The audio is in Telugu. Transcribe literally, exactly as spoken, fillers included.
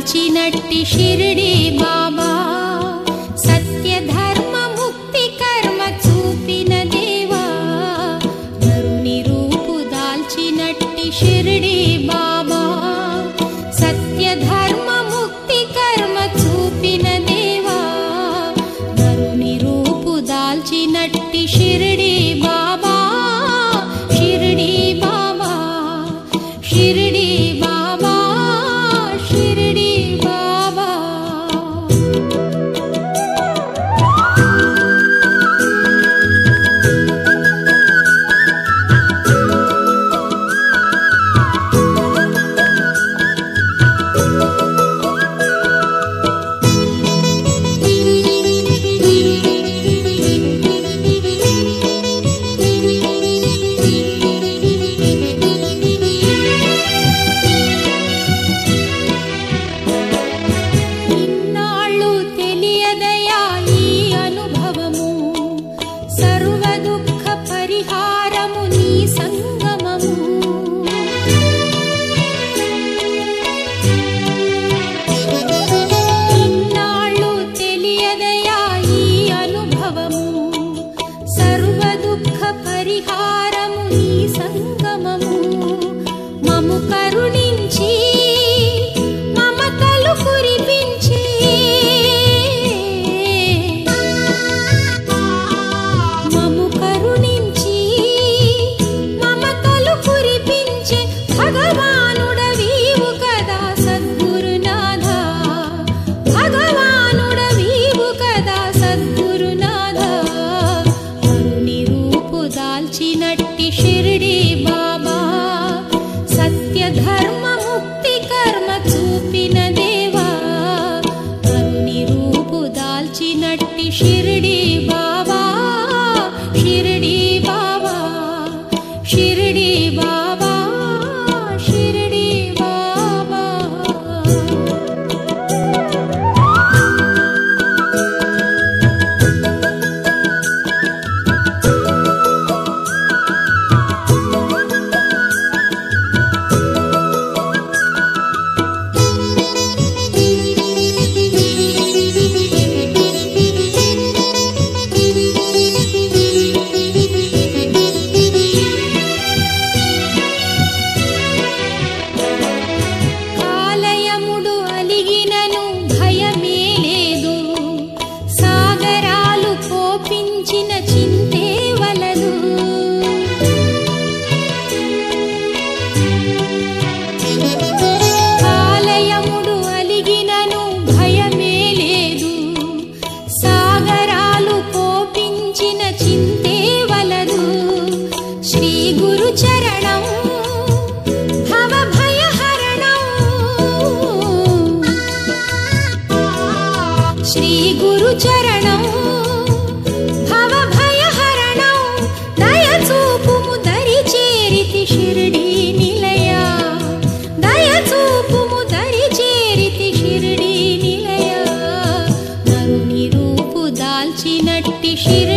దాల్చినట్టి షిరిడి బాబా సత్య ధర్మ ముక్తి కర్మ చూపిన దేవా నరుని రూపు దాల్చినట్టి షిరిడి బాబా సత్య ధర్మ ముక్తి కర్మ చూపిన దేవా నరుని రూపు దాల్చినట్టి షిరిడి బాబా షిరిడి బాబా షిరిడి బాబా షిరిడి బాబా ఇన్నాళ్ళు తెలియదయా ఈ అనుభవము సర్వ దుఃఖ పరిహారము నీ సంగమము ఇన్నాళ్ళు తెలియదయా ఈ అనుభవము సర్వ దుఃఖ పరిహారము నీ సంగమము మము కరుణించి మమతలు కురిపించి మము కరుణించి మమతలు కురిపించే భగవానుడవీవు కదా సద్గురునాథ భగవానుడవీవు కదా సద్గురునాథ నరుని రూపు దాల్చినట్టి షిరిడి బాబా సత్య ధర్మ ముక్తి కర్మ చూపిన దేవా నరుని రూపు దాల్చినట్టి షిరిడి బాబా షిరిడి బాబా షిరిడి బాబా షిరిడి బాబా కాలయముడు అలిగినను భయమే లేదు సాగరాలు కోపించిన చింతే వలదు కాలయముడు అలిగినను భయమే లేదు సాగరాలు కోపించిన చింతే వలదు శ్రీ గురు చరణం భవ భయహరణం శ్రీ గురు చరణం భవ భయహరణం దయ చూపుము దరి చేరితి షిరిడి నిలయ దయ చూపుము దరి చేరితి షిరిడి నిలయ నరుని రూపు దాల్చినట్టి షిరిడి